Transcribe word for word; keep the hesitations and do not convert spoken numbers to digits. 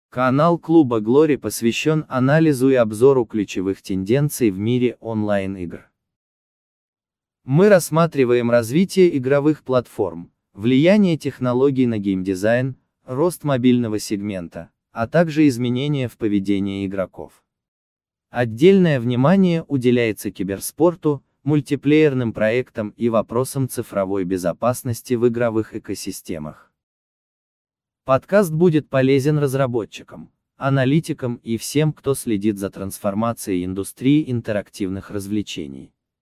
Канал клуба Glory посвящен анализу и обзору ключевых тенденций в мире онлайн-игр. Мы рассматриваем развитие игровых платформ, влияние технологий на геймдизайн, рост мобильного сегмента, а также изменения в поведении игроков. Отдельное внимание уделяется киберспорту, мультиплеерным проектам и вопросам цифровой безопасности в игровых экосистемах. Подкаст будет полезен разработчикам, аналитикам и всем, кто следит за трансформацией индустрии интерактивных развлечений.